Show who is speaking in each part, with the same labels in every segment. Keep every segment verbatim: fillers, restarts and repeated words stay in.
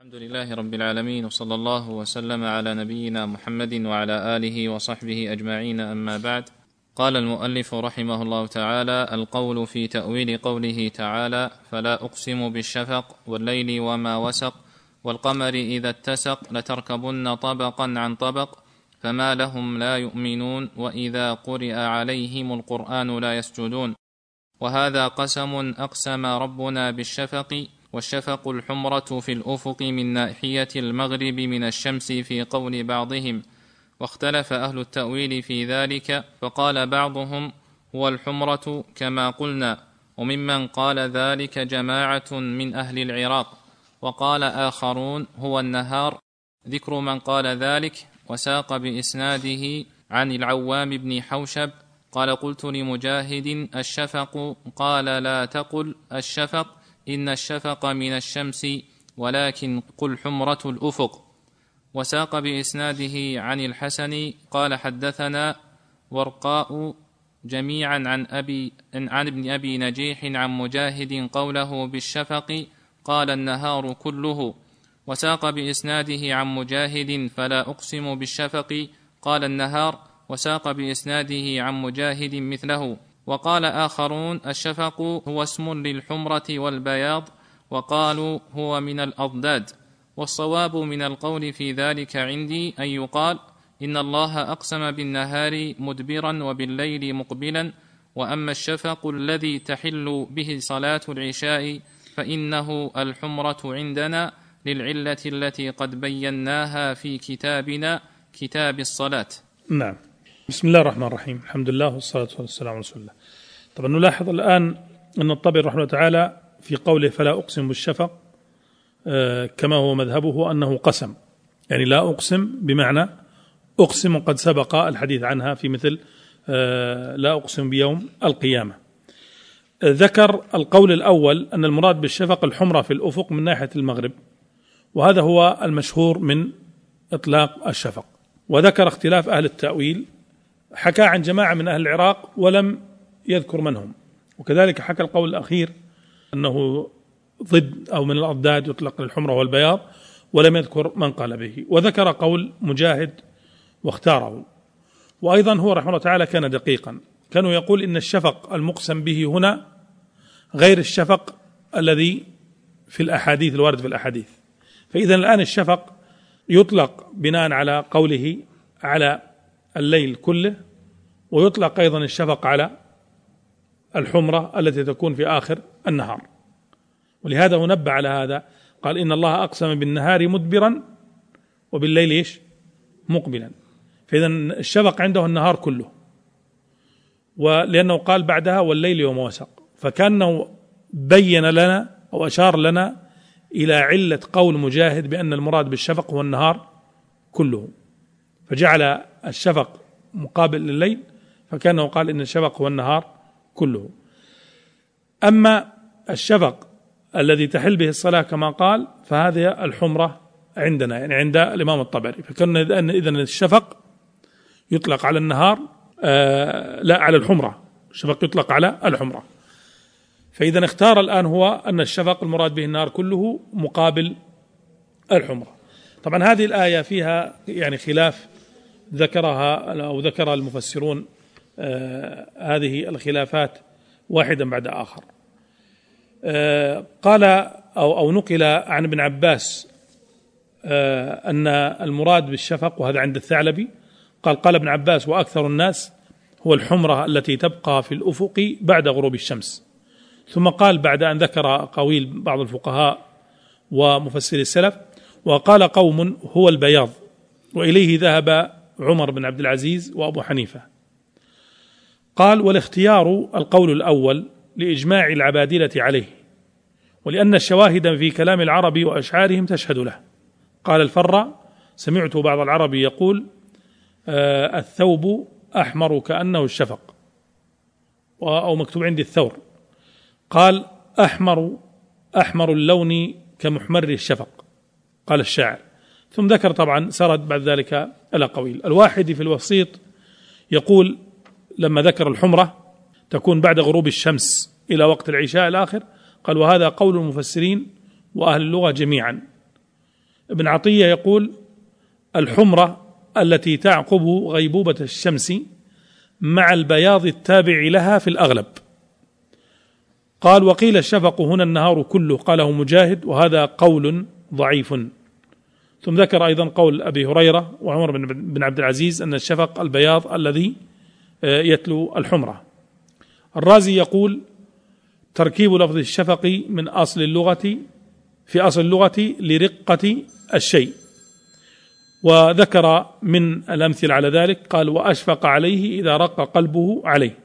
Speaker 1: الحمد لله رب العالمين، وصلى الله وسلم على نبينا محمد وعلى آله وصحبه أجمعين، أما بعد. قال المؤلف رحمه الله تعالى: القول في تأويل قوله تعالى: فلا أقسم بالشفق والليل وما وسق والقمر إذا اتسق لتركبن طبقا عن طبق فما لهم لا يؤمنون وإذا قرئ عليهم القرآن لا يسجدون. وهذا قسم أقسم ربنا بالشفق، والشفق الحمرة في الأفق من ناحية المغرب من الشمس في قول بعضهم، واختلف أهل التأويل في ذلك، فقال بعضهم هو الحمرة كما قلنا، وممن قال ذلك جماعة من أهل العراق، وقال آخرون هو النهار. ذكر من قال ذلك وساق بإسناده عن العوام بن حوشب قال: قلت لمجاهد الشفق، قال: لا تقل الشفق، إن الشفق من الشمس، ولكن قل حمرة الأفق. وساق بإسناده عن الحسن قال: حدثنا ورقاء جميعا عن أبي عن ابن أبي نجيح عن مجاهد قوله بالشفق قال: النهار كله. وساق بإسناده عن مجاهد: فلا أقسم بالشفق، قال: النهار. وساق بإسناده عن مجاهد مثله. وقال آخرون: الشفق هو اسم للحمرة والبياض، وقالوا هو من الأضداد. والصواب من القول في ذلك عندي أن يقال: إن الله أقسم بالنهار مدبرا وبالليل مقبلا، وأما الشفق الذي تحل به صلاة العشاء فإنه الحمرة عندنا للعلة التي قد بيناها في كتابنا كتاب الصلاة.
Speaker 2: نعم. بسم الله الرحمن الرحيم، الحمد لله والصلاة والسلام على رسول الله. طبعا نلاحظ الآن أن الطبري رحمه الله تعالى في قوله فلا أقسم بالشفق آه كما هو مذهبه أنه قسم، يعني لا أقسم بمعنى أقسم، قد سبق الحديث عنها في مثل آه لا أقسم بيوم القيامة. آه ذكر القول الأول أن المراد بالشفق الحمرة في الأفق من ناحية المغرب، وهذا هو المشهور من إطلاق الشفق. وذكر اختلاف أهل التأويل، حكى عن جماعة من أهل العراق ولم يذكر من هم، وكذلك حكى القول الأخير أنه ضد أو من الأضداد يطلق للحمرة والبياض، ولم يذكر من قال به. وذكر قول مجاهد واختاره. وأيضا هو رحمه الله تعالى كان دقيقا، كانوا يقول إن الشفق المقسم به هنا غير الشفق الذي في الأحاديث الوارد في الأحاديث. فإذا الآن الشفق يطلق بناء على قوله على الليل كله، ويطلق أيضا الشفق على الحمرة التي تكون في آخر النهار. ولهذا هو نبه على هذا، قال: إن الله أقسم بالنهار مدبرا وبالليل إيش؟ مقبلا. فإذا الشفق عنده النهار كله، ولأنه قال بعدها والليل وما وسق، فكأنه بين لنا أو أشار لنا إلى علة قول مجاهد بأن المراد بالشفق هو النهار كله، فجعل الشفق مقابل لليل، فكأنه قال إن الشفق هو النهار كله. أما الشفق الذي تحل به الصلاة كما قال فهذه الحمرة عندنا، يعني عند الإمام الطبري. فكان إذن الشفق يطلق على النهار آه لا على الحمرة، الشفق يطلق على الحمرة. فإذا اختار الآن هو أن الشفق المراد به النهار كله مقابل الحمرة. طبعا هذه الآية فيها يعني خلاف ذكرها أو ذكر المفسرون آه هذه الخلافات واحدا بعد آخر. آه قال أو, أو نقل عن ابن عباس آه أن المراد بالشفق، وهذا عند الثعلبي، قال قال ابن عباس: وأكثر الناس هو الحمرة التي تبقى في الأفق بعد غروب الشمس. ثم قال بعد أن ذكر قويل بعض الفقهاء ومفسري السلف: وقال قوم هو البياض، وإليه ذهب عمر بن عبد العزيز وأبو حنيفة. قال: والاختيار القول الأول لإجماع العبادلة عليه، ولأن الشواهد في كلام العرب وأشعارهم تشهد له. قال الفرّ: سمعت بعض العرب يقول آه الثوب أحمر كأنه الشفق، أو مكتوب عندي الثور. قال: أحمر أحمر اللون كمحمر الشفق، قال الشاعر. ثم ذكر طبعا سرد بعد ذلك الأقاويل. الواحد في الوسيط يقول لما ذكر الحمرة تكون بعد غروب الشمس إلى وقت العشاء الآخر، قال: وهذا قول المفسرين وأهل اللغة جميعا، ابن عطية يقول الحمرة التي تعقب غيبوبة الشمس مع البياض التابع لها في الأغلب. قال وقيل الشفق هنا النهار كله، قاله مجاهد، وهذا قول ضعيف. ثم ذكر أيضا قول أبي هريرة وعمر بن عبد العزيز أن الشفق البياض الذي يتلو الحمرة. الرازي يقول تركيب لفظ الشفق من أصل اللغة في أصل اللغة لرقة الشيء، وذكر من الأمثلة على ذلك قال وأشفق عليه إذا رق قلبه عليه.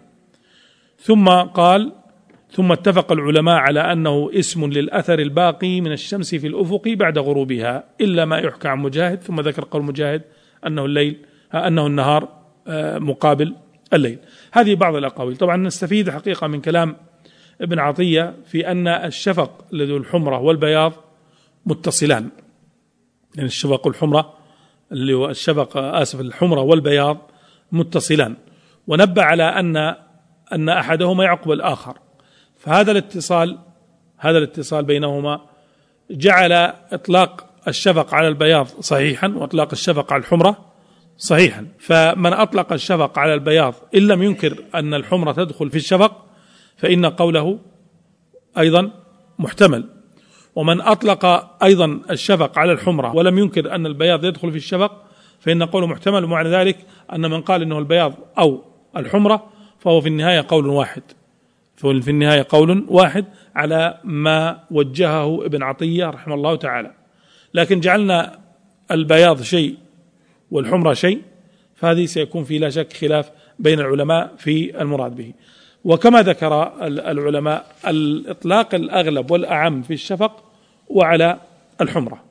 Speaker 2: ثم قال ثم اتفق العلماء على أنه اسم للأثر الباقي من الشمس في الأفق بعد غروبها إلا ما يحكى عن مجاهد. ثم ذكر قول مجاهد أنه الليل أنه النهار مقابل الليل. هذه بعض الأقاويل. طبعا نستفيد حقيقة من كلام ابن عطية في أن الشفق الذي الحمرة والبياض متصلان، يعني الشفق والحمرة اللي هو الشفق آسف الحمرة والبياض متصلان، ونبه على أن أن أحدهما يعقب الآخر، فهذا الاتصال هذا الاتصال بينهما جعل إطلاق الشفق على البياض صحيحا وإطلاق الشفق على الحمرة صحيحا. فمن أطلق الشفق على البياض إن لم ينكر أن الحمرة تدخل في الشفق فإن قوله أيضا محتمل، ومن أطلق أيضا الشفق على الحمرة ولم ينكر أن البياض يدخل في الشفق فإن قوله محتمل، ومعنى ذلك أن من قال إنه البياض أو الحمرة فهو في النهاية قول واحد فهو في النهاية قول واحد على ما وجهه ابن عطية رحمه الله تعالى. لكن جعلنا البياض شيء والحمرة شيء، فهذه سيكون في لا شك خلاف بين العلماء في المراد به. وكما ذكر العلماء الإطلاق الأغلب والأعم في الشفق وعلى الحمرة،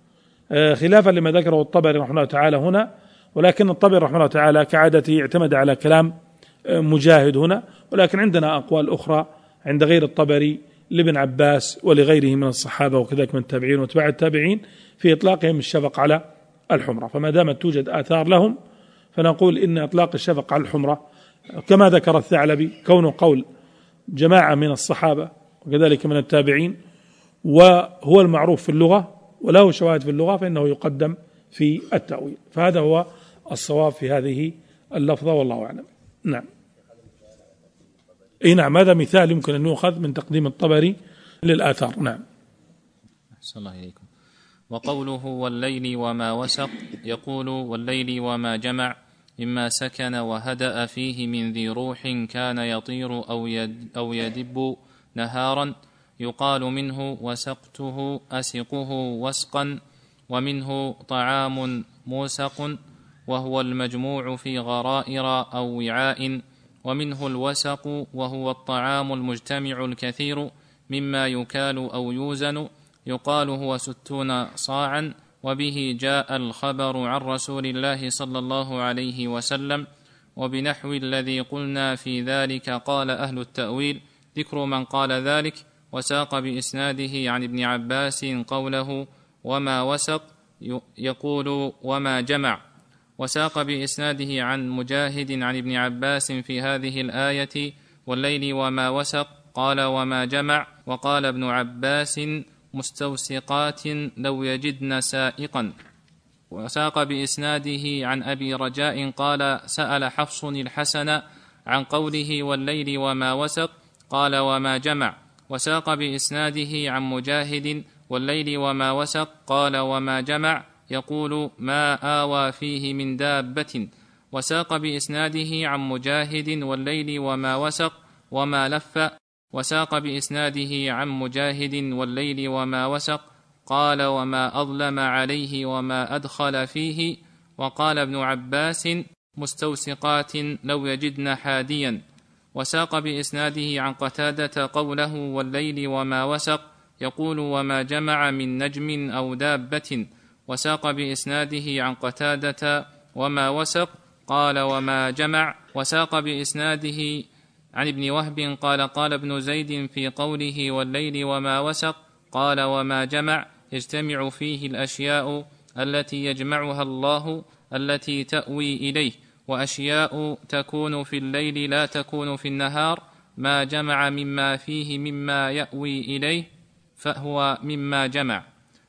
Speaker 2: خلافا لما ذكره الطبري رحمه الله تعالى هنا، ولكن الطبري رحمه الله تعالى كعادته اعتمد على كلام مجاهد هنا، ولكن عندنا أقوال أخرى عند غير الطبري لابن عباس ولغيره من الصحابة وكذلك من التابعين واتباع التابعين في إطلاقهم الشفق على الحمرة. فما دامت توجد آثار لهم فنقول إن إطلاق الشفق على الحمرة كما ذكر الثعلبي كونه قول جماعة من الصحابة وكذلك من التابعين وهو المعروف في اللغة وله شواهد في اللغة فإنه يقدم في التأويل. فهذا هو الصواب في هذه اللفظة والله أعلم. نعم. اي نعم، هذا مثال يمكن أن يؤخذ من تقديم الطبري للآثار. نعم.
Speaker 1: أحسن الله إليكم. وقوله والليل وما وسق يقول والليل وما جمع مما سكن وهدأ فيه من ذي روح كان يطير أو, يد أو يدب نهارا يقال منه وسقته أسقه وسقا، ومنه طعام موسق وهو المجموع في غرائر أو وعاء، ومنه الوسق وهو الطعام المجتمع الكثير مما يكال أو يوزن يقال هو ستون صاعا. وبه جاء الخبر عن رسول الله صلى الله عليه وسلم. وبنحو الذي قلنا في ذلك قال أهل التأويل ذكر من قال ذلك، وساق بإسناده عن ابن عباس قوله وما وسق يقول وما جمع، وساق بإسناده عن مجاهد عن ابن عباس في هذه الآية والليل وما وسق قال وما جمع، وقال ابن عباس مستوسقات لو يجدن سائقا. وساق بإسناده عن أبي رجاء قال سأل حفص الحسن عن قوله والليل وما وسق قال وما جمع، وساق بإسناده عن مجاهد والليل وما وسق قال وما جمع يقول ما آوى فيه من دابة، وساق بإسناده عن مجاهد والليل وما وسق وما لف، وساق بإسناده عن مجاهد والليل وما وسق قال وما أظلم عليه وما أدخل فيه، وقال ابن عباس مستوسقات لو يجدن حاديا، وساق بإسناده عن قتادة قوله والليل وما وسق يقول وما جمع من نجم أو دابة، وساق بإسناده عن قتادة وما وسق قال وما جمع، وساق بإسناده عن ابن وهب قال قال ابن زيد في قوله والليل وما وسق قال وما جمع يجتمع فيه الأشياء التي يجمعها الله التي تأوي إليه، وأشياء تكون في الليل لا تكون في النهار، ما جمع مما فيه مما يأوي إليه فهو مما جمع.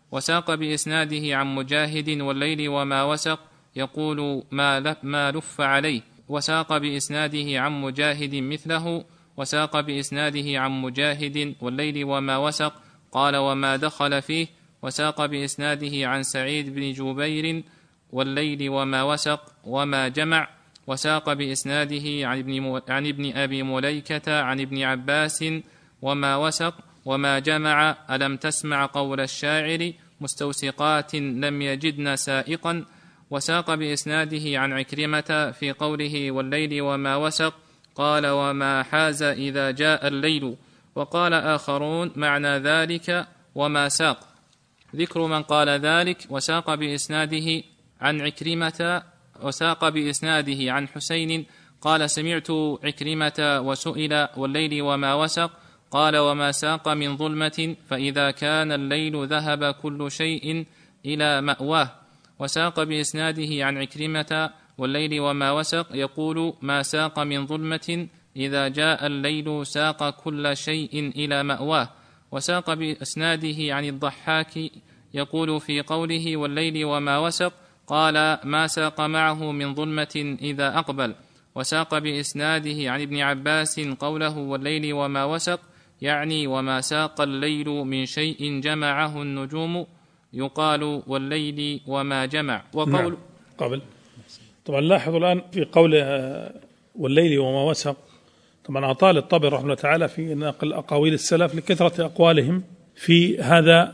Speaker 1: وساق بإسناده عن مجاهد والليل وما وسق يقول ما لف عليه، وساق بإسناده عن مجاهد مثله، وساق بإسناده عن مجاهد والليل وما وسق قال وما دخل فيه، وساق بإسناده عن سعيد بن جبير والليل وما وسق وما جمع، وساق بإسناده عن ابن, عن ابن أبي مليكة عن ابن عباس وما وسق وما جمع. ألم تسمع قول الشاعر مستوسقات لم يجدن سائقا. وساق بإسناده عن عكرمة في قوله والليل وما وسق قال وما حاز إذا جاء الليل. وقال آخرون معنى ذلك وما ساق. ذكر من قال ذلك. وساق بإسناده عن عكرمة وساق بإسناده عن حسين قال سمعت عكرمة وسئل والليل وما وسق قال وما ساق من ظلمة فإذا كان الليل ذهب كل شيء إلى مأواه. وساق بإسناده عن عكرمة والليل وما وسق يقول ما ساق من ظلمة إذا جاء الليل ساق كل شيء إلى مأواه. وساق بإسناده عن الضحاك يقول في قوله والليل وما وسق قال ما ساق معه من ظلمة إذا أقبل. وساق بإسناده عن ابن عباس قوله والليل وما وسق يعني وما ساق الليل من شيء جمعه النجوم يقال والليل وما جمع. وقول
Speaker 2: نعم. قبل طبعا لاحظوا الآن في قوله والليل وما وسق، طبعا أطال الطبري رحمه الله تعالى في نقل أقاويل السلف لكثرة أقوالهم في هذا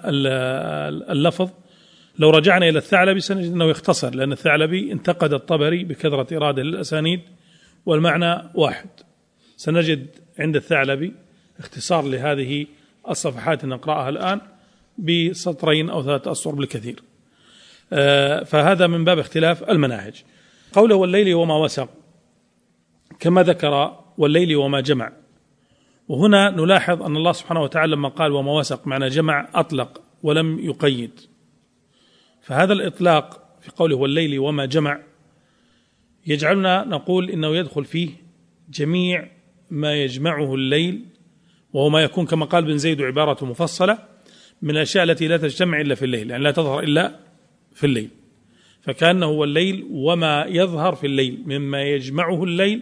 Speaker 2: اللفظ. لو رجعنا إلى الثعلبي سنجد أنه يختصر، لأن الثعلبي انتقد الطبري بكثرة إراده للأسانيد والمعنى واحد. سنجد عند الثعلبي اختصار لهذه الصفحات نقرأها الآن بسطرين أو ثلاثة أسطر بالكثير. فهذا من باب اختلاف المناهج. قوله والليل وما وسق كما ذكر والليل وما جمع، وهنا نلاحظ أن الله سبحانه وتعالى لما قال وما وسق معنى جمع أطلق ولم يقيد، فهذا الإطلاق في قوله والليل وما جمع يجعلنا نقول إنه يدخل فيه جميع ما يجمعه الليل، وهو ما يكون كما قال بن زيد عبارة مفصلة من الأشياء التي لا تجتمع إلا في الليل، يعني لا تظهر إلا في الليل، فكأنه هو الليل وما يظهر في الليل مما يجمعه الليل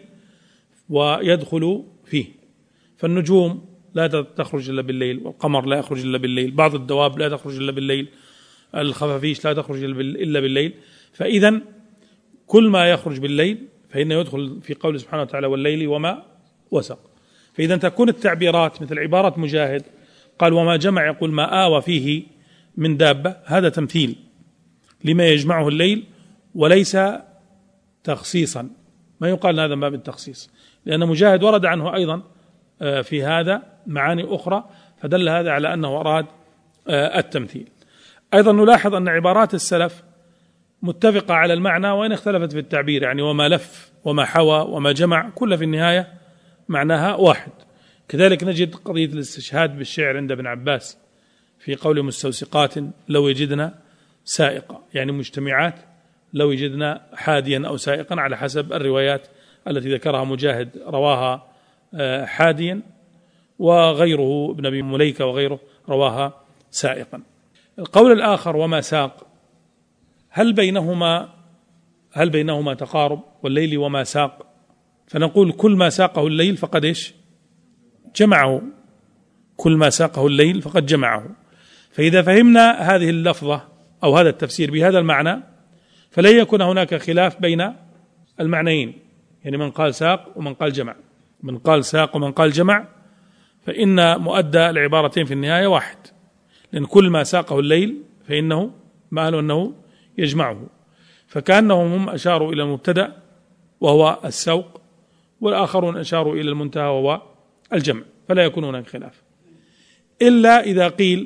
Speaker 2: ويدخل فيه. فالنجوم لا تخرج إلا بالليل، والقمر لا يخرج إلا بالليل، بعض الدواب لا تخرج إلا بالليل، الخفافيش لا تخرج إلا بالليل. فإذا كل ما يخرج بالليل فإنه يدخل في قوله سبحانه وتعالى والليل وما وسق. فإذا تكون التعبيرات مثل عبارة مجاهد قال وما جمع يقول ما آوى فيه من دابة، هذا تمثيل لما يجمعه الليل وليس تخصيصا. ما يقال هذا باب التخصيص، لأن مجاهد ورد عنه أيضا في هذا معاني أخرى، فدل هذا على أنه أراد التمثيل. أيضا نلاحظ أن عبارات السلف متفقة على المعنى وإن اختلفت في التعبير، يعني وما لف وما حوى وما جمع كل في النهاية معناها واحد. كذلك نجد قضية الاستشهاد بالشعر عند ابن عباس في قول مستوسقات لو يجدنا سائقا، يعني مجتمعات لو يجدنا حاديا أو سائقا على حسب الروايات التي ذكرها مجاهد رواها حاديا، وغيره ابن أبي مليكة وغيره رواها سائقا. القول الآخر وما ساق، هل بينهما هل بينهما تقارب؟ والليل وما ساق، فنقول كل ما ساقه الليل فقد إيش جمعه، كل ما ساقه الليل فقد جمعه. فإذا فهمنا هذه اللفظة أو هذا التفسير بهذا المعنى فلن يكون هناك خلاف بين المعنيين، يعني من قال ساق ومن قال جمع، من قال ساق ومن قال جمع، فإن مؤدى العبارتين في النهاية واحد، لأن كل ما ساقه الليل فإنه معنى أنه يجمعه. فكأنهم هم أشاروا إلى المبتدأ وهو السوق، والآخرون أشاروا إلى المنتهى وهو الجمع، فلا يكون هناك خلاف، إلا إذا قيل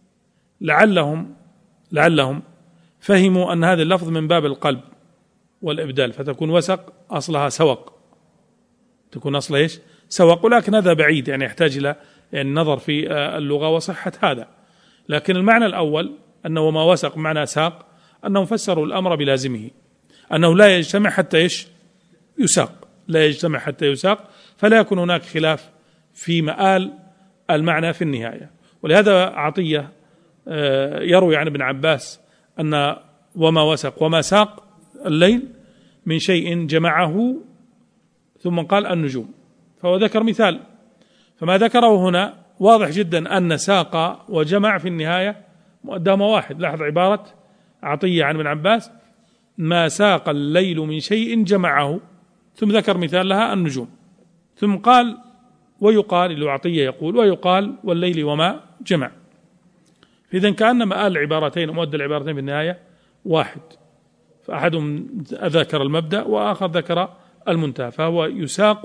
Speaker 2: لعلهم لعلهم فهموا أن هذا اللفظ من باب القلب والإبدال، فتكون وسق أصلها سوق، تكون أصلها إيش سوق، ولكن هذا بعيد، يعني يحتاج إلى يعني النظر في اللغة وصحة هذا. لكن المعنى الأول أنه ما وسق معنى ساق، أنهم فسروا الأمر بلازمه، أنه لا يجتمع حتى إيش يساق، لا يجتمع حتى يساق، فلا يكون هناك خلاف في مآل المعنى في النهاية. ولهذا عطية يروي عن ابن عباس أن وما وسق وما ساق الليل من شيء جمعه، ثم قال النجوم، فهو ذكر مثال. فما ذكره هنا واضح جدا أن ساق وجمع في النهاية مقدمة واحد. لاحظ عبارة عطية عن ابن عباس: ما ساق الليل من شيء جمعه، ثم ذكر مثال لها النجوم، ثم قال ويقال، اللي عطية يقول ويقال والليل وما جمع. إذن كأنما آل العبارتين ومؤدى العبارتين في النهاية واحد، فأحدهم ذكر المبدأ وآخر ذكر المنتهى، فهو يساق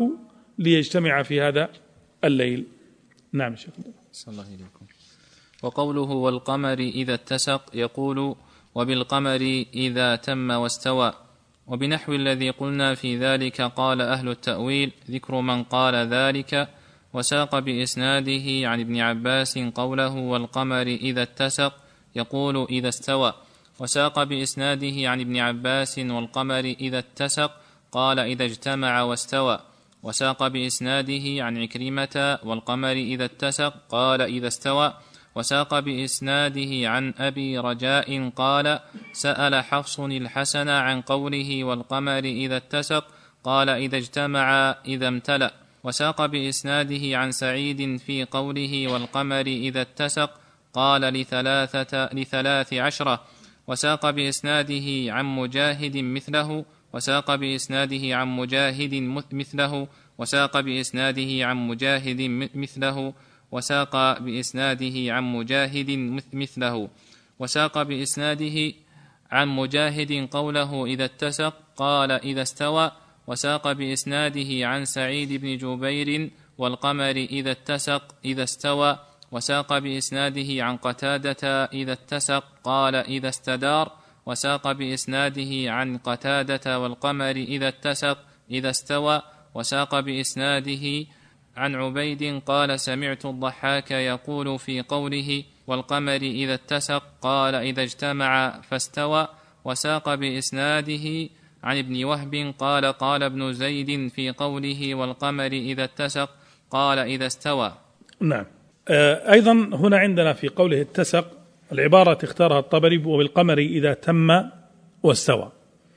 Speaker 2: ليجتمع في هذا الليل. نعم شيخ.
Speaker 1: صلى الله عليكم. وقوله والقمر إذا اتسق يقول وبالقمر إذا تم واستوى، وبنحو الذي قلنا في ذلك قال أهل التأويل ذكر من قال ذلك، وساق بإسناده عن ابن عباس قوله والقمر إذا اتسق يقول إذا استوى، وساق بإسناده عن ابن عباس والقمر إذا اتسق قال إذا اجتمع واستوى، وساق بإسناده عن عكرمة والقمر إذا اتسق قال إذا استوى، وساق بإسناده عن أبي رجاء قال سأل حفص الحسن عن قوله والقمر إذا اتسق قال إذا اجتمع إذا امتلأ، وساق بإسناده عن سعيد في قوله والقمر إذا اتسق قال لثلاثة لثلاث عشرة، وساق بإسناده عن مجاهد مثله، وساق بإسناده عن مجاهد مثله، وساق بإسناده عن مجاهد مثله، وساق بإسناده عن مجاهد مثله، وساق بإسناده عن مجاهد قوله إذا اتسق قال إذا استوى، وساق بإسناده عن سعيد بن جبير والقمر إذا اتسق إذا استوى، وساق بإسناده عن قتادة إذا اتسق قال إذا استدار، وساق بإسناده عن قتادة والقمر إذا اتسق إذا استوى، وساق بإسناده عن عبيد قال سمعت الضحاك يقول في قوله والقمر إذا اتسق قال إذا اجتمع فاستوى، وساق بإسناده عن ابن وهب قال قال ابن زيد في قوله والقمر إذا اتسق قال إذا استوى.
Speaker 2: نعم. أيضا هنا عندنا في قوله اتسق العبارة اختارها الطبري وبالقمر إذا تم واستوى،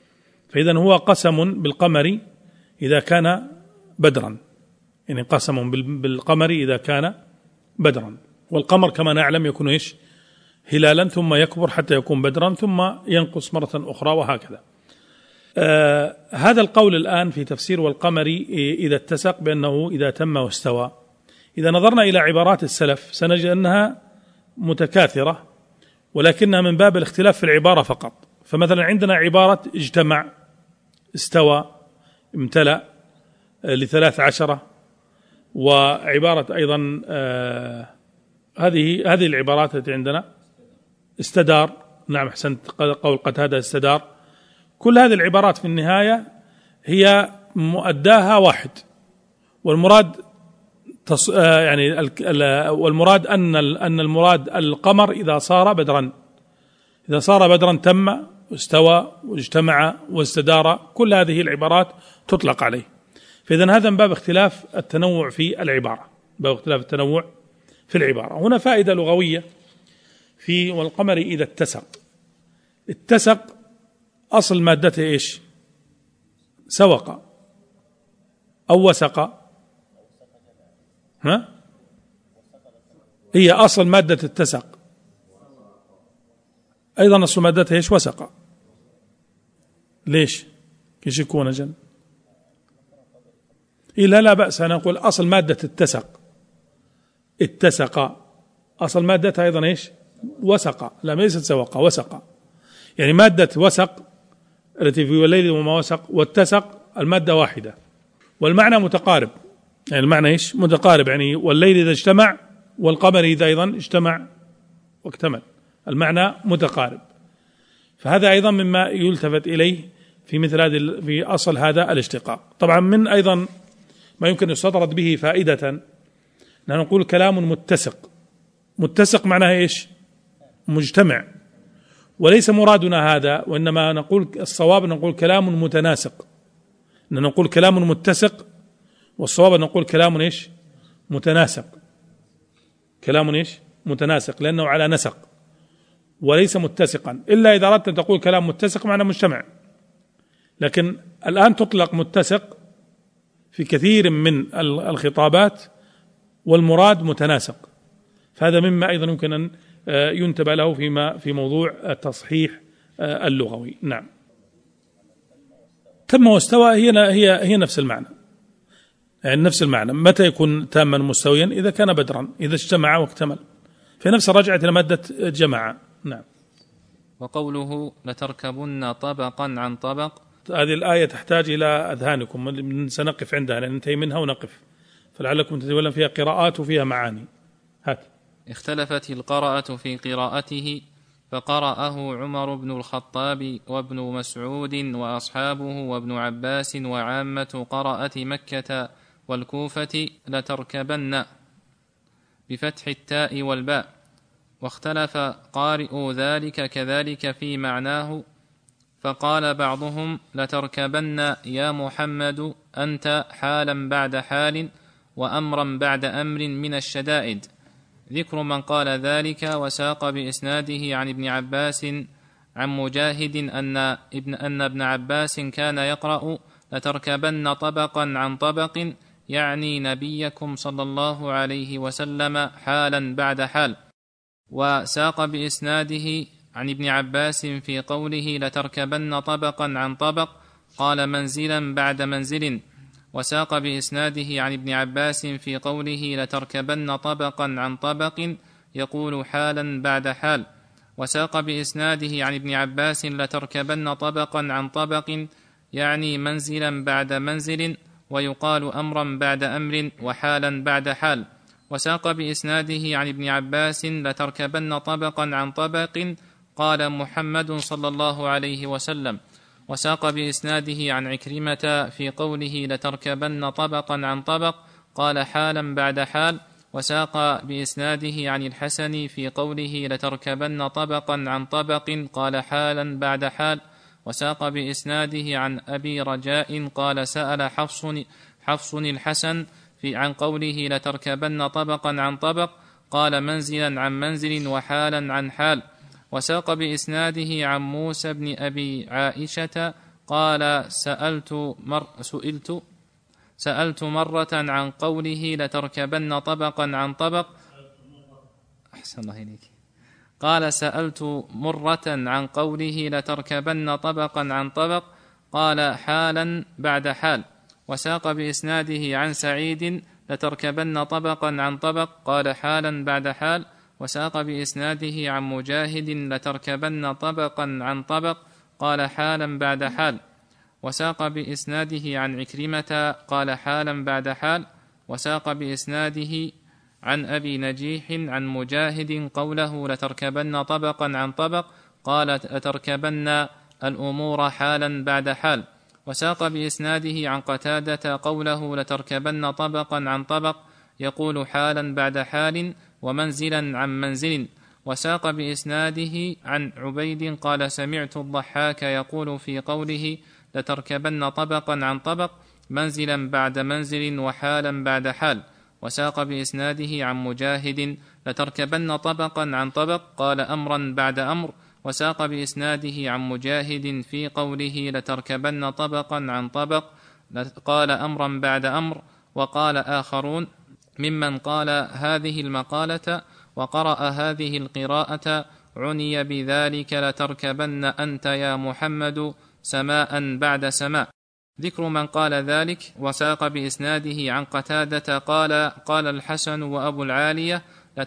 Speaker 2: فإذا هو قسم بالقمر إذا كان بدرا، يعني قسم بالقمر إذا كان بدرا، والقمر كما نعلم يكون إيش؟ هلالا، ثم يكبر حتى يكون بدرا، ثم ينقص مرة أخرى، وهكذا. آه هذا القول الآن في تفسير والقمر إذا اتسق بأنه إذا تم واستوى، إذا نظرنا إلى عبارات السلف سنجد أنها متكاثرة، ولكنها من باب الاختلاف في العبارة فقط. فمثلا عندنا عبارة اجتمع، استوى، امتلأ، لثلاث عشرة، وعبارة أيضا آه هذه هذه العبارات التي عندنا استدار. نعم أحسنت، قول قتادة استدار. كل هذه العبارات في النهاية هي مؤداها واحد، والمراد تص... آه يعني ال... ال... والمراد أن ال... أن المراد القمر إذا صار بدرا، إذا صار بدرا تم واستوى واجتمع واستدار، كل هذه العبارات تطلق عليه. فإذا هذا من باب اختلاف التنوع في العبارة، باب اختلاف التنوع في العبارة. هنا فائدة لغوية في والقمر إذا اتسق. اتسق أصل مادته إيش؟ سوق أو وسق؟ ها؟ هي أصل مادة اتسق، أيضا أصل مادته إيش؟ وسق. ليش؟ كيش يكون أجل؟ إلا لا بأس أن نقول أصل مادة اتسق، اتسق أصل مادتها أيضا إيش؟ وسق. لا، ليست سوق، وسق. يعني مادة وسق التي في والليل وما وسق واتسق المادة واحدة، والمعنى متقارب. يعني المعنى إيش؟ متقارب، يعني والليل إذا اجتمع والقمر إذا أيضا اجتمع واكتمل، المعنى متقارب. فهذا أيضا مما يلتفت إليه في مثل هذه في أصل هذا الاشتقاق. طبعا من أيضا ما يمكن يستطرد به فائدة نحن نقول كلام متسق. متسق معناه إيش؟ مجتمع، وليس مرادنا هذا، وإنما نقول الصواب نقول كلام متناسق. نقول كلام متسق، والصواب نقول كلام إيش؟ متناسق. كلام إيش؟ متناسق، لأنه على نسق، وليس متسقا، إلا إذا أردت أن تقول كلام متسق معنى مجتمع، لكن الآن تطلق متسق في كثير من الخطابات والمراد متناسق، فهذا مما أيضا يمكن أن ينتبه له فيما في موضوع التصحيح اللغوي. نعم. تم واستوى هي هي هي نفس المعنى، يعني نفس المعنى. متى يكون تاما مستويا؟ إذا كان بدرا، إذا اجتمع واكتمل، في نفس رجعة إلى مادة جمع. نعم.
Speaker 1: وقوله لتركبن طبقا عن طبق،
Speaker 2: هذه الآية تحتاج إلى أذهانكم، سنقف عندها ننتهي منها ونقف، فلعلكم تتولون فيها قراءات وفيها معاني. هات.
Speaker 1: اختلفت القراءة في قراءته، فقرأه عمر بن الخطاب وابن مسعود وأصحابه وابن عباس وعامة قراءة مكة والكوفة لتركبن بفتح التاء والباء، واختلف قارئ ذلك كذلك في معناه، فقال بعضهم لتركبن يا محمد أنت حالا بعد حال وأمرا بعد أمر من الشدائد. ذكر من قال ذلك وساق بإسناده عن ابن عباس عن مجاهد أن ابن, أن ابن عباس كان يقرأ لتركبن طبقا عن طبق، يعني نبيكم صلى الله عليه وسلم حالا بعد حال. وساق بإسناده عن ابن عباس في قوله لتركبن طبقا عن طبق قال منزلا بعد منزل. وساق بإسناده عن ابن عباس في قوله لتركبن طبقا عن طبق يقول حالا بعد حال. وساق بإسناده عن ابن عباس لتركبن طبقا عن طبق يعني منزلا بعد منزل، ويقال أمرا بعد أمر وحالا بعد حال. وساق بإسناده عن ابن عباس لتركبن طبقا عن طبق قال محمد صلى الله عليه وسلم. وساق بإسناده عن عكرمة في قوله لتركبن طبقا عن طبق قال حالا بعد حال. وساق بإسناده عن الحسن في قوله لتركبن طبقا عن طبق قال حالا بعد حال. وساق بإسناده عن أبي رجاء قال سأل حفص, حفص الحسن في عن قوله لتركبن طبقا عن طبق قال منزلا عن منزل وحالا عن حال. وساق بإسناده عن موسى بن أبي عائشة قال سألت, مر سئلت سألت مرة عن قوله لتركبن طبقا عن طبق أحسن الله إليك قال سألت مرة عن قوله لتركبن طبقا عن طبق قال حالا بعد حال. وساق بإسناده عن سعيد لتركبن طبقا عن طبق قال حالا بعد حال. وساق بإسناده عن مجاهد لتركبن طبقا عن طبق قال حالا بعد حال. وساق بإسناده عن عكرمة قال حالا بعد حال. وساق بإسناده عن أبي نجيح عن مجاهد قوله لتركبن طبقا عن طبق قال لتركبن الأمور حالا بعد حال. وساق بإسناده عن قتادة قوله لتركبن طبقا عن طبق يقول حالا بعد حال ومنزلا عن منزل. وساق بإسناده عن عبيد قال سمعت الضحاك يقول في قوله لتركبن طبقا عن طبق منزلا بعد منزل وحالا بعد حال. وساق بإسناده عن مجاهد لتركبن طبقا عن طبق قال أمرا بعد أمر. وساق بإسناده عن مجاهد في قوله لتركبن طبقا عن طبق قال أمرا بعد أمر. وقال آخرون ممن قال هذه المقالة وقرأ هذه القراءة عني بذلك لتركبن أنت يا محمد سماء بعد سماء. ذكر من قال ذلك. وساق بإسناده عن قتادة قال قال الحسن وأبو العالية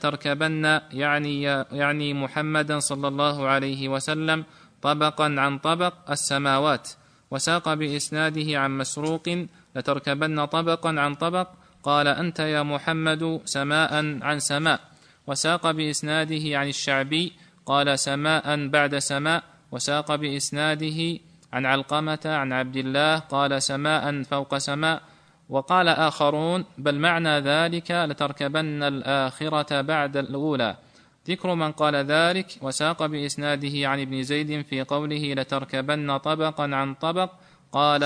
Speaker 1: لتركبن يعني, يعني محمدا صلى الله عليه وسلم طبقا عن طبق السماوات. وساق بإسناده عن مسروق لتركبن طبقا عن طبق قال أنت يا محمد سماء عن سماء. وساق بإسناده عن الشعبي قال سماء بعد سماء. وساق بإسناده عن علقمة عن عبد الله قال سماء فوق سماء. وقال آخرون بل معنى ذلك لتركبن الآخرة بعد الأولى. ذكر من قال ذلك. وساق بإسناده عن ابن زيد في قوله لتركبن طبقا عن طبق قال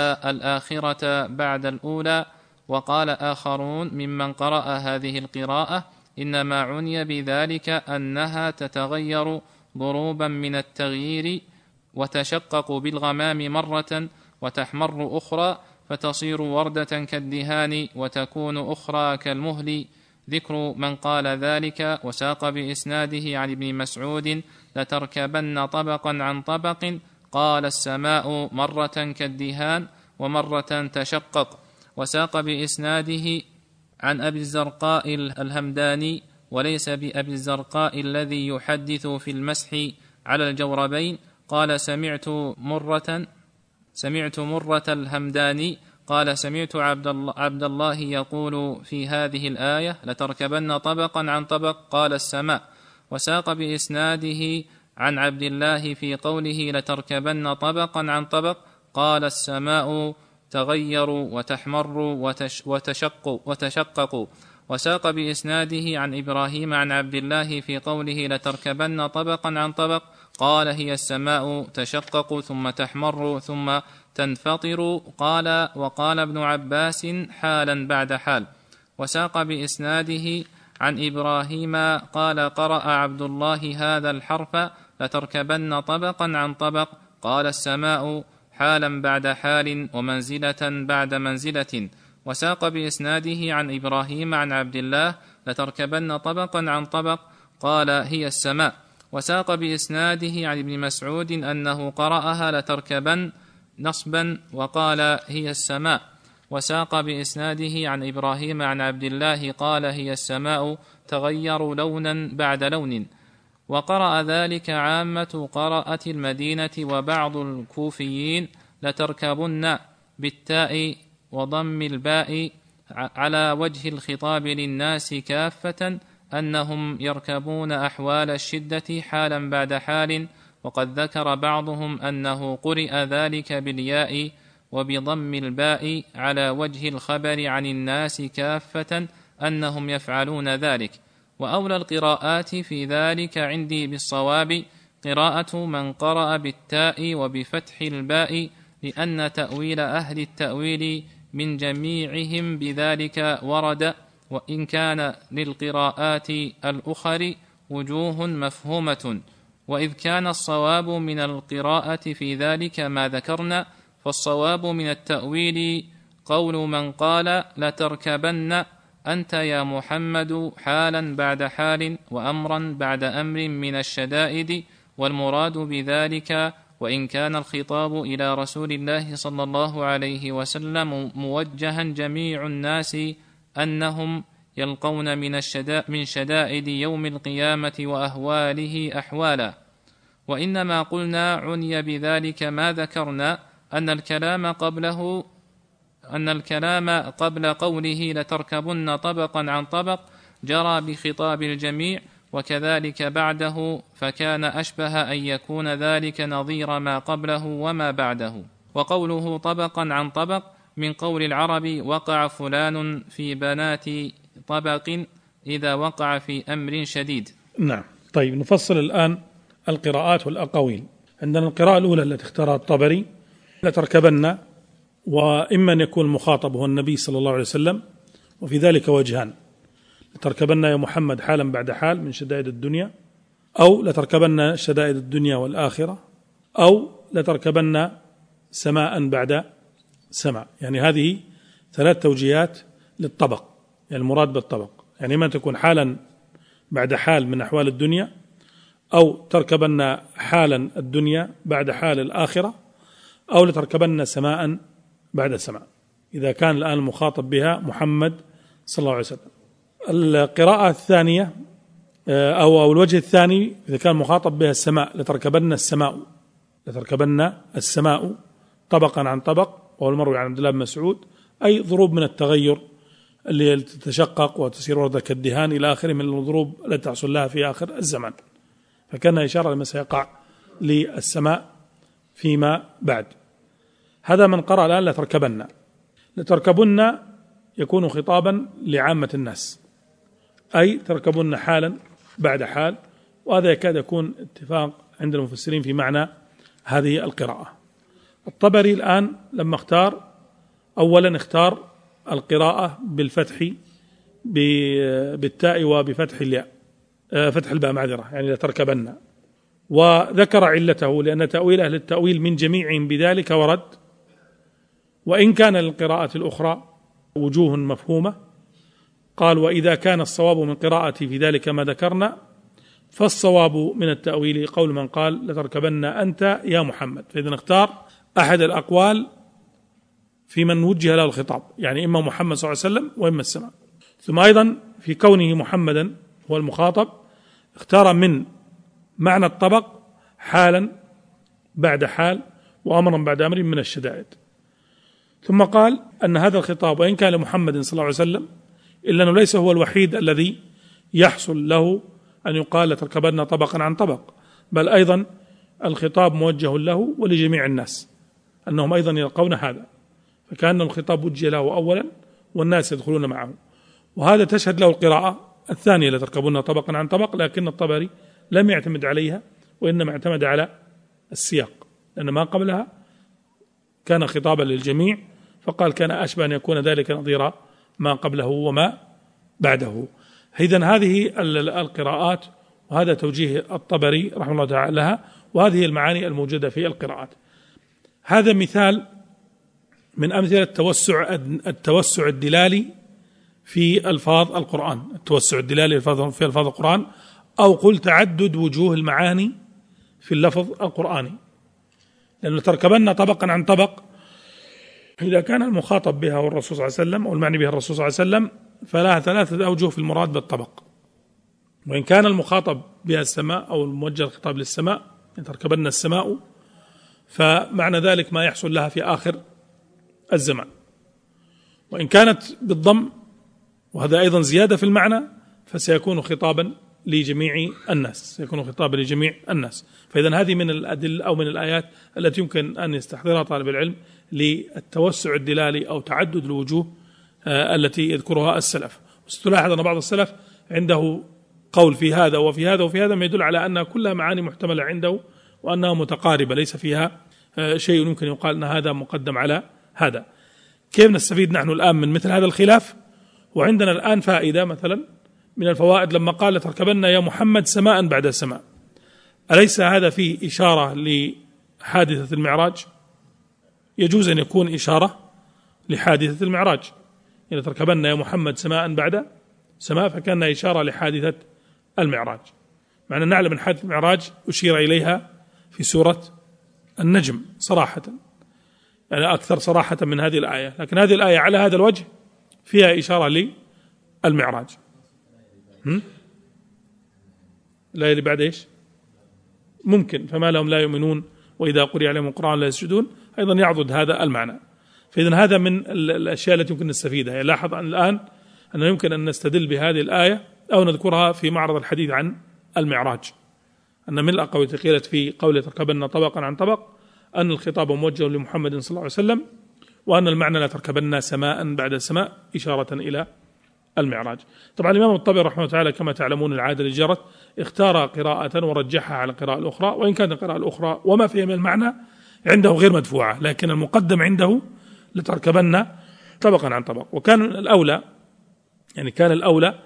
Speaker 1: الآخرة بعد الأولى. وقال آخرون ممن قرأ هذه القراءة إنما عني بذلك أنها تتغير ضروبا من التغيير، وتشقق بالغمام مرة وتحمر أخرى، فتصير وردة كالدهان وتكون أخرى كالمهل. ذكر من قال ذلك. وساق بإسناده عن ابن مسعود: لتركبن طبقا عن طبق، قال السماء مرة كالدهان ومرة تشقق. وساق بإسناده عن أبي الزرقاء الهمداني، وليس بأبي الزرقاء الذي يحدث في المسح على الجوربين، قال سمعت مرة سمعت مرة الهمداني قال سمعت عبد الله, عبد الله يقول في هذه الآية: لتركبن طبقا عن طبق، قال السماء. وساق بإسناده عن عبد الله في قوله: لتركبن طبقا عن طبق، قال السماء تغير وتحمر وتش وتشق وتشقق. وساق بإسناده عن إبراهيم عن عبد الله في قوله: لتركبن طبقا عن طبق، قال هي السماء تشقق ثم تحمر ثم تنفطر. قال وقال ابن عباس: حالا بعد حال. وساق بإسناده عن إبراهيم قال: قرأ عبد الله هذا الحرف: لتركبن طبقا عن طبق، قال السماء حالا بعد حال ومنزلة بعد منزلة. وساق بإسناده عن إبراهيم عن عبد الله: لتركبن طبقا عن طبق، قال هي السماء. وساق بإسناده عن ابن مسعود أنه قرأها: لتركبن نصبا، وقال هي السماء. وساق بإسناده عن إبراهيم عن عبد الله قال هي السماء تغير لونا بعد لون. وقرأ ذلك عامة قراءة المدينة وبعض الكوفيين: لتركبن بالتاء وضم الباء، على وجه الخطاب للناس كافة، أنهم يركبون أحوال الشدة حالا بعد حال. وقد ذكر بعضهم أنه قرئ ذلك بالياء وبضم الباء على وجه الخبر عن الناس كافة أنهم يفعلون ذلك. وأولى القراءات في ذلك عندي بالصواب قراءة من قرأ بالتاء وبفتح الباء، لأن تأويل أهل التأويل من جميعهم بذلك ورد، وإن كان للقراءات الأخر وجوه مفهومة. وإذ كان الصواب من القراءة في ذلك ما ذكرنا، فالصواب من التأويل قول من قال: لتركبن أنت يا محمد حالا بعد حال وأمرا بعد أمر من الشدائد. والمراد بذلك، وإن كان الخطاب إلى رسول الله صلى الله عليه وسلم موجها جميع الناس أنهم يلقون من, من شدائد يوم القيامة وأهواله أحوالا. وإنما قلنا عني بذلك ما ذكرنا، أن الكلام قبله أن الكلام قبل قوله لتركبن طبقا عن طبق جرى بخطاب الجميع، وكذلك بعده، فكان أشبه أن يكون ذلك نظير ما قبله وما بعده. وقوله طبقا عن طبق من قول العرب: وقع فلان في بنات طبق، إذا وقع في أمر شديد.
Speaker 2: نعم. طيب، نفصل الآن القراءات والأقاويل. عندنا القراءة الأولى التي اختارها الطبري: لتركبن، وإما أن يكون المخاطب هو النبي صلى الله عليه وسلم، وفي ذلك وجهان: لتركبن يا محمد حالا بعد حال من شدائد الدنيا، أو لتركبن شدائد الدنيا والآخرة، أو لتركبن سماء بعد سماء. يعني هذه ثلاث توجيهات للطبق، يعني المراد بالطبق، يعني إما تكون حالا بعد حال من أحوال الدنيا، أو تركبن حالا الدنيا بعد حال الآخرة، أو لتركبن سماء بعد سماء، إذا كان الآن المخاطب بها محمد صلى الله عليه وسلم. القراءة الثانية أو الوجه الثاني: إذا كان مخاطب بها السماء، لتركبن السماء لتركبن السماء طبقا عن طبق، وهو المروي عن عبد الله بن مسعود، أي ضروب من التغير اللي تتشقق وتصير وردة كالدهان إلى آخره من الضروب التي تحصل لها في آخر الزمان، فكان إشارة لما سيقع للسماء فيما بعد. هذا من قرأ الآن لتركبن. لتركبن يكون خطابا لعامة الناس، أي تركبن حالا بعد حال، وهذا يكاد يكون اتفاق عند المفسرين في معنى هذه القراءة. الطبري الآن لما اختار، أولا اختار القراءة بالفتح بالتاء وبفتح الياء، فتح الباء معذرة، يعني لتركبن، وذكر علته لأن تأويل أهل التأويل من جميعهم بذلك ورد، وإن كان للقراءة الأخرى وجوه مفهومة. قال: وإذا كان الصواب من قراءتي في ذلك ما ذكرنا، فالصواب من التأويل قول من قال: لتركبن أنت يا محمد. فإذا اختار أحد الأقوال في من وجه له الخطاب، يعني إما محمد صلى الله عليه وسلم وإما السماء. ثم أيضا في كونه محمدا هو المخاطب اختار من معنى الطبق حالا بعد حال وأمرا بعد أمر من الشدائد. ثم قال أن هذا الخطاب وإن كان لمحمد صلى الله عليه وسلم إلا أنه ليس هو الوحيد الذي يحصل له أن يقال لتركبن طبقا عن طبق، بل أيضا الخطاب موجه له ولجميع الناس، أنهم أيضا يلقون هذا، فكأن الخطاب وجه له أولا والناس يدخلون معه. وهذا تشهد له القراءة الثانية: لتركبن طبقا عن طبق، لكن الطبري لم يعتمد عليها وإنما اعتمد على السياق، لأن ما قبلها كان خطابا للجميع، فقال كان أشبه أن يكون ذلك نظير ما قبله وما بعده. إذن هذه القراءات، وهذا توجيه الطبري رحمه الله تعالى لها، وهذه المعاني الموجودة في القراءات. هذا مثال من أمثلة التوسع التوسع الدلالي في ألفاظ القرآن، التوسع الدلالي في ألفاظ القرآن، أو قل تعدد وجوه المعاني في اللفظ القرآني. لأن تركبن طبقا عن طبق إذا كان المخاطب بها هو الرسول صلى الله عليه وسلم أو المعني بها الرسول صلى الله عليه وسلم فلها ثلاثة أوجه في المراد بالطبق. وإن كان المخاطب بها السماء أو الموجه الخطاب للسماء، إن تركبن السماء، فمعنى ذلك ما يحصل لها في آخر الزمان. وإن كانت بالضم، وهذا أيضا زيادة في المعنى، فسيكون خطابا لجميع الناس، سيكون خطابا لجميع الناس. فإذا هذه من الأدلة أو من الآيات التي يمكن أن يستحضرها طالب العلم للتوسع الدلالي أو تعدد الوجوه التي يذكرها السلف. وستلاحظ أن بعض السلف عنده قول في هذا وفي هذا وفي هذا، ما يدل على أنها كلها معاني محتملة عنده وأنها متقاربة، ليس فيها شيء يمكن يقال أن هذا مقدم على هذا. كيف نستفيد نحن الآن من مثل هذا الخلاف؟ وعندنا الآن فائدة مثلا من الفوائد لما قال لتركبن يا محمد سماء بعد سماء، أليس هذا فيه إشارة لحادثة المعراج؟ يجوز أن يكون إشارة لحادثة المعراج، يعني تركبن يا محمد سماء بعد سماء، فكان إشارة لحادثة المعراج. معنى نعلم أن حادثة المعراج أشير إليها في سورة النجم صراحة، يعني أكثر صراحة من هذه الآية، لكن هذه الآية على هذا الوجه فيها إشارة للمعراج. الآية اللي بعد إيش؟ ممكن فما لهم لا يؤمنون وإذا قرئ عليهم القرآن لا يسجدون، أيضا يعضد هذا المعنى. فإذا هذا من الأشياء التي يمكن نستفيدها. يعني لاحظ أن الآن أنه يمكن أن نستدل بهذه الآية أو نذكرها في معرض الحديث عن المعراج، أن من الأقوال التي قيلت في قوله تركبن طبقا عن طبق أن الخطاب موجه لمحمد صلى الله عليه وسلم، وأن المعنى لا تركبن سماء بعد سماء إشارة إلى المعراج. طبعا الإمام الطبري رحمه الله تعالى كما تعلمون العادة اللي جرت اختار قراءة ورجحها على القراءة الأخرى، وإن كانت القراءة الأخرى وما فيها من المعنى عنده غير مدفوعة، لكن المقدم عنده لتركبن طبقا عن طبق. وكان الأولى، يعني كان الأولى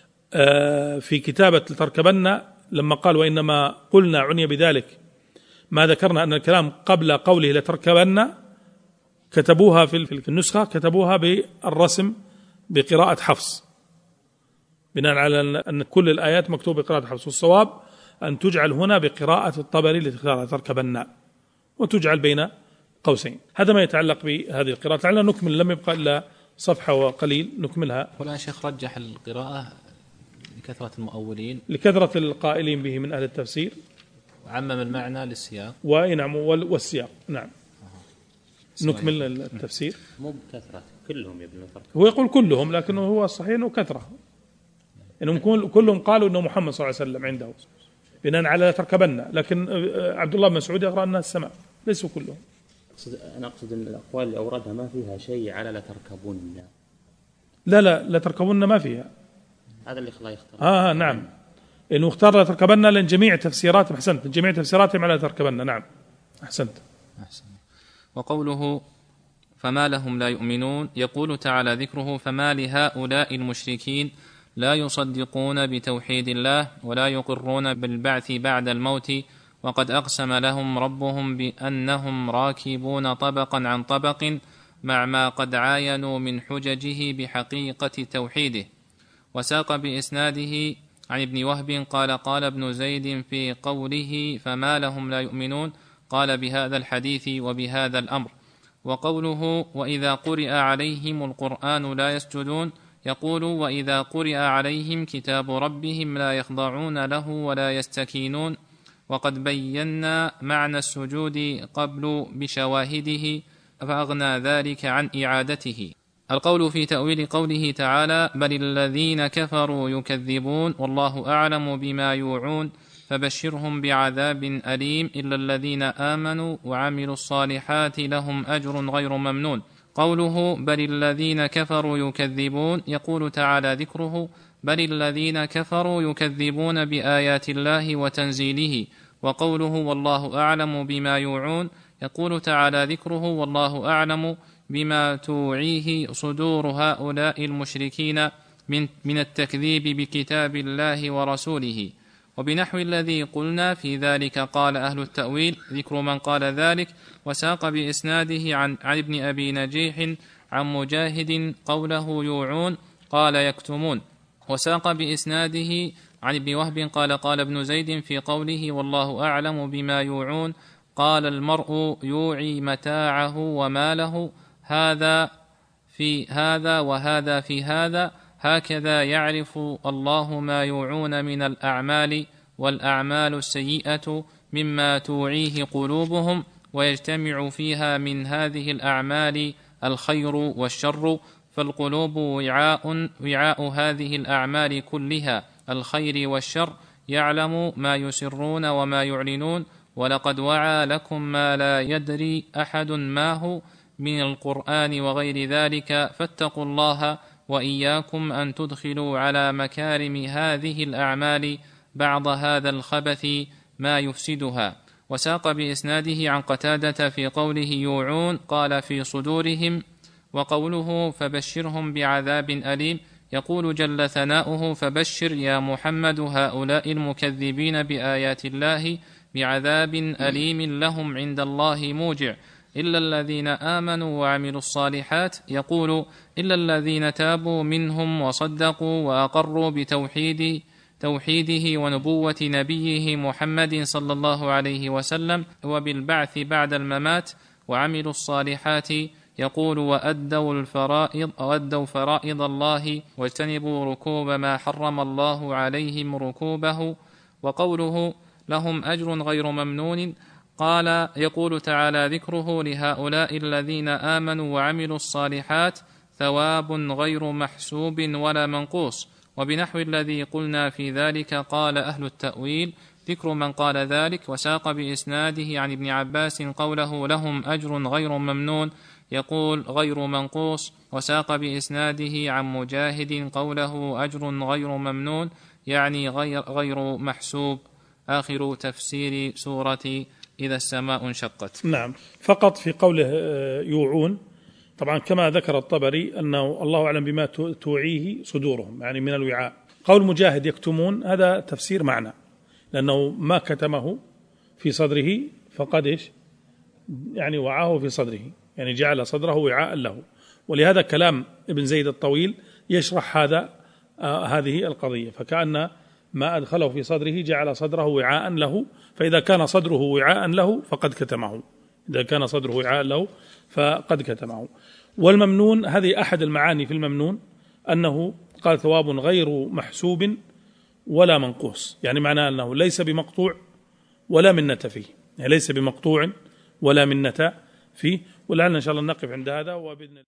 Speaker 2: في كتابة لتركبن لما قال وإنما قلنا عني بذلك ما ذكرنا أن الكلام قبل قوله لتركبن، كتبوها في النسخة كتبوها بالرسم بقراءة حفص، بناء على أن كل الآيات مكتوبة بقراءة حفص، والصواب أن تجعل هنا بقراءة الطبري لتركبن وتجعل بين قوسين. هذا ما يتعلق بهذه القراءة. تعالى نكمل، لم يبقى إلا صفحة وقليل نكملها.
Speaker 1: والآن شيخ رجح القراءة لكثرة المؤولين،
Speaker 2: لكثرة القائلين به من أهل التفسير،
Speaker 1: عمم المعنى للسياق،
Speaker 2: ونعم والسياق. نعم. نكمل التفسير.
Speaker 3: مو بكثرة كلهم يبنون فرق.
Speaker 2: هو يقول كلهم، لكنه هو الصحيح انه كثرة، انهم كلهم قالوا انه محمد صلى الله عليه وسلم عنده بناء على تركبن، لكن عبد الله بن مسعود يقرأ الناس السماء، ليسوا كلهم.
Speaker 3: انا اقصد ان الاقوال اللي اوردها ما فيها شيء على لا تركبون.
Speaker 2: لا لا لا تركبون ما فيها،
Speaker 3: هذا اللي خلاه يختار.
Speaker 2: اه نعم، انه اختار لا تركبن لان جميع تفسيراتهم، احسنت، جميع تفسيراتهم على لا تركبن. نعم احسنت.
Speaker 1: أحسن. وقوله فما لهم لا يؤمنون، يقول تعالى ذكره فما لهؤلاء المشركين لا يصدقون بتوحيد الله ولا يقرون بالبعث بعد الموت وقد أقسم لهم ربهم بأنهم راكبون طبقا عن طبق مع ما قد عاينوا من حججه بحقيقة توحيده. وساق بإسناده عن ابن وهب قال قال ابن زيد في قوله فما لهم لا يؤمنون قال بهذا الحديث وبهذا الأمر. وقوله وإذا قرئ عليهم القرآن لا يسجدون يقول وإذا قرئ عليهم كتاب ربهم لا يخضعون له ولا يستكينون. وقد بينا معنى السجود قبل بشواهده فأغنى ذلك عن إعادته. القول في تأويل قوله تعالى بل الذين كفروا يكذبون والله أعلم بما يوعون فبشرهم بعذاب أليم إلا الذين آمنوا وعملوا الصالحات لهم أجر غير ممنون. قوله بل الذين كفروا يكذبون يقول تعالى ذكره بل الذين كفروا يكذبون بآيات الله وتنزيله. وقوله والله أعلم بما يوعون يقول تعالى ذكره والله أعلم بما توعيه صدور هؤلاء المشركين من, من التكذيب بكتاب الله ورسوله. وبنحو الذي قلنا في ذلك قال أهل التأويل ذكر من قال ذلك. وساق بإسناده عن, عن ابن أبي نجيح عن مجاهد قوله يوعون قال يكتمون. وساق بإسناده عن ابن وهب قال قال ابن زيد في قوله والله أعلم بما يوعون قال المرء يوعي متاعه وماله هذا في هذا وهذا في هذا هكذا يعرف الله ما يوعون من الأعمال والأعمال السيئة مما توعيه قلوبهم ويجتمع فيها من هذه الأعمال الخير والشر. فالقلوب وعاء وعاء هذه الأعمال كلها الخير والشر يعلم ما يسرون وما يعلنون. ولقد وعى لكم ما لا يدري أحد ما هو من القرآن وغير ذلك فاتقوا الله وإياكم أن تدخلوا على مكارم هذه الأعمال بعض هذا الخبث ما يفسدها. وساق بإسناده عن قتادة في قوله يوعون قال في صدورهم. وقوله فبشرهم بعذاب أليم يقول جل ثناؤه فبشر يا محمد هؤلاء المكذبين بآيات الله بعذاب أليم لهم عند الله موجع إلا الذين آمنوا وعملوا الصالحات يقول إلا الذين تابوا منهم وصدقوا وأقروا بتوحيد توحيده ونبوة نبيه محمد صلى الله عليه وسلم وبالبعث بعد الممات وعملوا الصالحات يقول وأدوا الفرائض وأدوا فرائض الله واجتنبوا ركوب ما حرم الله عليهم ركوبه. وقوله لهم أجر غير ممنون قال يقول تعالى ذكره لهؤلاء الذين آمنوا وعملوا الصالحات ثواب غير محسوب ولا منقوص. وبنحو الذي قلنا في ذلك قال أهل التأويل ذكر من قال ذلك. وساق بإسناده عن ابن عباس قوله لهم أجر غير ممنون يقول غير منقوص. وساق بإسناده عن مجاهد قوله أجر غير ممنون يعني غير, غير محسوب. آخر تفسير سورة إذا السماء انشقت.
Speaker 2: نعم. فقط في قوله يوعون طبعا كما ذكر الطبري أنه الله أعلم بما توعيه صدورهم يعني من الوعاء. قول مجاهد يكتمون هذا تفسير معنى لأنه ما كتمه في صدره فقد إيش يعني وعاه في صدره يعني جعل صدره وعاء له. ولهذا كلام ابن زيد الطويل يشرح هذا آه هذه القضية. فكأن ما أدخله في صدره جعل صدره وعاء له. فإذا كان صدره وعاء له فقد كتمه إذا كان صدره وعاء له فقد كتمه. والممنون هذه أحد المعاني في الممنون أنه قال ثواب غير محسوب ولا منقوص يعني معناه أنه ليس بمقطوع ولا منة فيه يعني ليس بمقطوع ولا منة فيه. ولعلنا إن شاء الله نقف عند هذا وبإذن